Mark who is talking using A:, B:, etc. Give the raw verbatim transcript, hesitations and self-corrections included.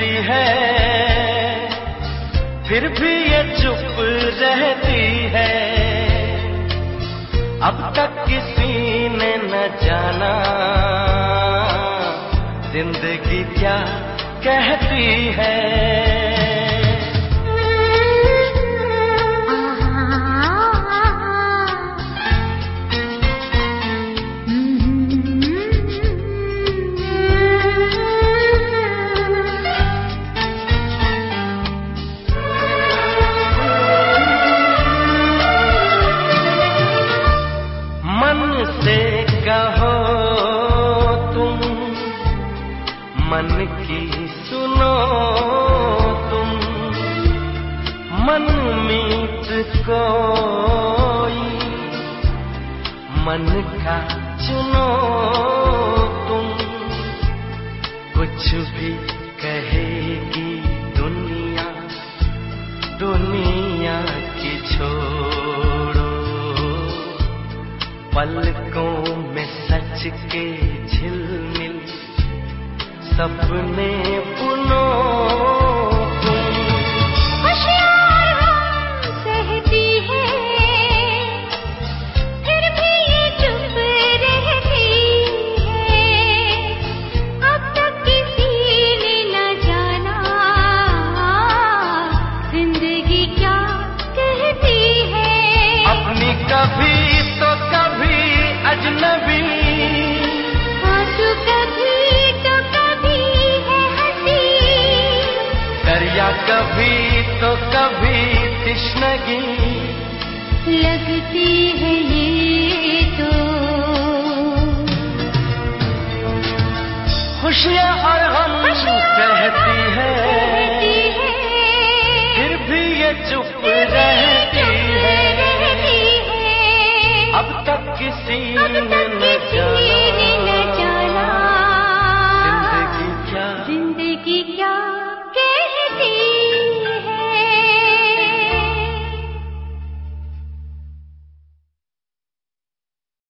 A: कहती है, फिर भी ये चुप रहती है। अब तक किसी ने न जाना जिंदगी क्या कहती है। कहो तुम मन की सुनो तुम, मन मीत कोई मन का चुनो तुम। कुछ भी कहेगी दुनिया, दुनिया की छोड़ो। पलकों में सच के झिलमिल सपने बुनो तुम।
B: होशियार हम सहती है, फिर भी ये चुप रहती है। अब तक किसी ने न जाना जिंदगी क्या कहती है।
A: अपनी कभी तो कभी अजनबी,
B: आंसू कभी तो कभी है हंसी,
A: दरिया कभी तो कभी तृष्णगी
B: लगती है ये तो।
A: खुशियाँ और हम कहती है, फिर भी ये चुप रहती है। अब तक किसी ने न जाना